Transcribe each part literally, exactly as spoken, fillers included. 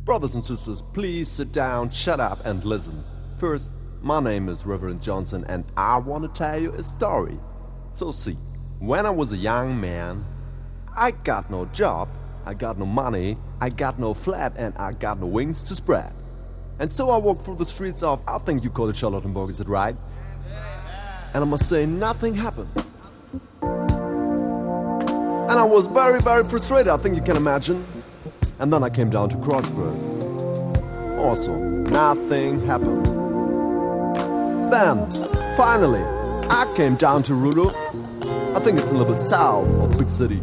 Brothers and sisters, please sit down, shut up, and listen. First, my name is Reverend Johnson, and I want to tell you a story. So see, when I was a young man, I got no job, I got no money, I got no flat, and I got no wings to spread. And so I walked through the streets of, I think you call it Charlottenburg, is it right? And I must say, nothing happened. And I was very, very frustrated, I think you can imagine. And then I came down to Crossburg. Also, nothing happened. Then, finally, I came down to Rudo. I think it's a little bit south of the big city.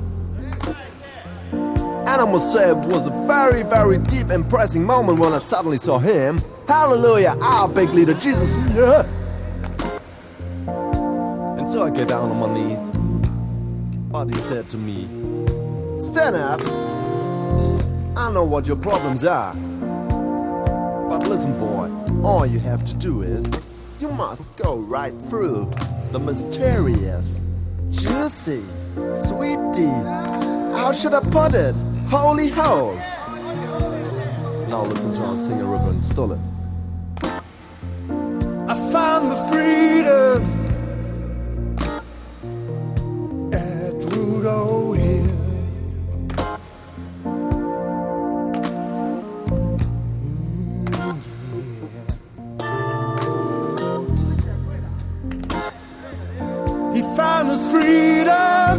And I must say, it was a very, very deep, impressing moment when I suddenly saw him. Hallelujah, our big leader, Jesus, yeah! And so I get down on my knees. But he said to me, stand up. I know what your problems are. But listen, boy, all you have to do is, you must go right through the mysterious, juicy, sweet deep, how should I put it, holy hole. Now listen to our singer, Reverend Stoller. I found the freedom at Rudo Hill. Found his freedom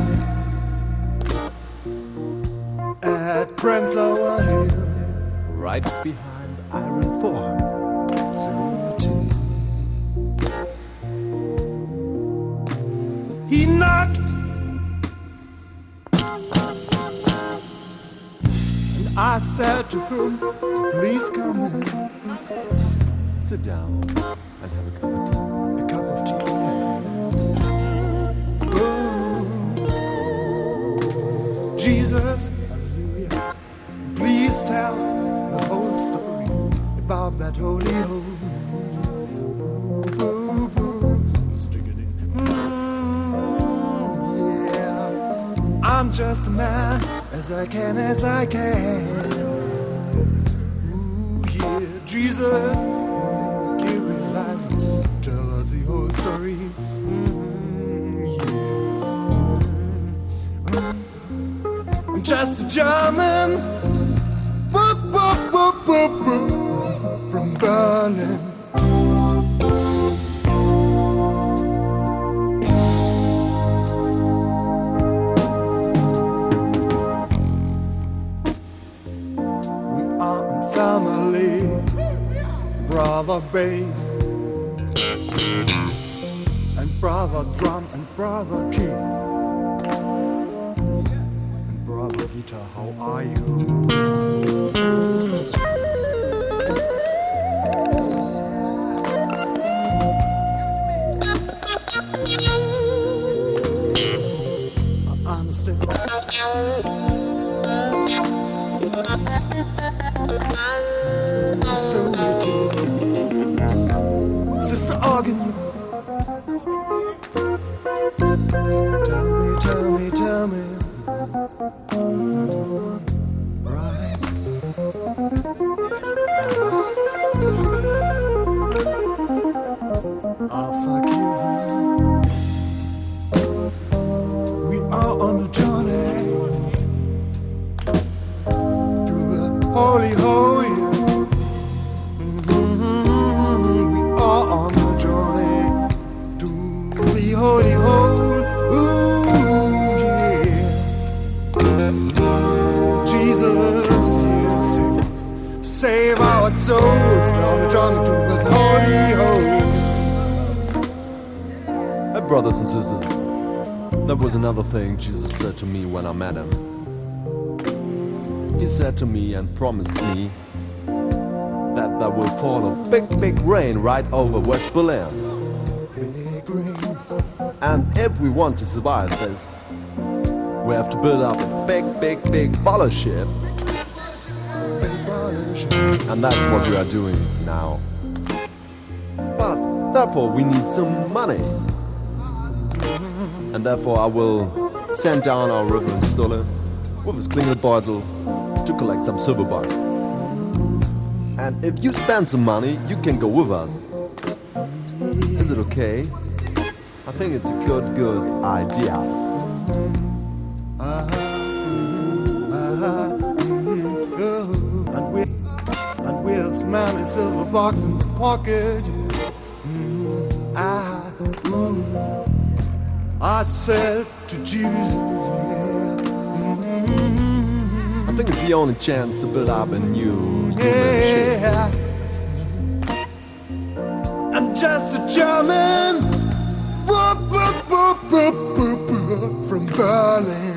at Prenzlauer Hill, right behind Iron Forum. He knocked, and I said to him, please come in. Sit down and have a cup of tea. A cup of tea. Jesus, hallelujah, please tell the whole story about that holy hole. Stick it in. Mm, yeah, I'm just a man, as I can, as I can. Ooh, yeah, Jesus, give me lies, tell us the whole story. Just a German boop, boop, boop, boop, boop, from Berlin. We are a family, brother bass and brother drum and brother key. Peter, how are you? I understand. So it is. Sister Organ. Tell me, tell me, tell me. Right. I'll fuck you. We are on a journey to the holy holy. Mm-hmm. We are on a journey to the holy holy. Save our souls, we're on a journey to the holy hole. Hey, brothers and sisters, that was another thing Jesus said to me when I met him. He said to me and promised me that there will fall a big, big rain right over West Berlin. Big rain. And if we want to survive this, we have to build up a big, big, big baller ship. And that's what we are doing now. But therefore we need some money. And therefore I will send down our Reverend Stoller with his Klingelbeutel to collect some silver bucks. And if you spend some money, you can go with us. Is it okay? I think it's a good, good idea. Uh-huh. Uh-huh. Mm-hmm. And with, and with money, silver box in the pocket, mm-hmm. I, ooh, I said to Jesus, yeah. Mm-hmm. I think it's the only chance to build up a new human yeah. shape. I'm just a German whoop, whoop, whoop, whoop, whoop, whoop, from Berlin.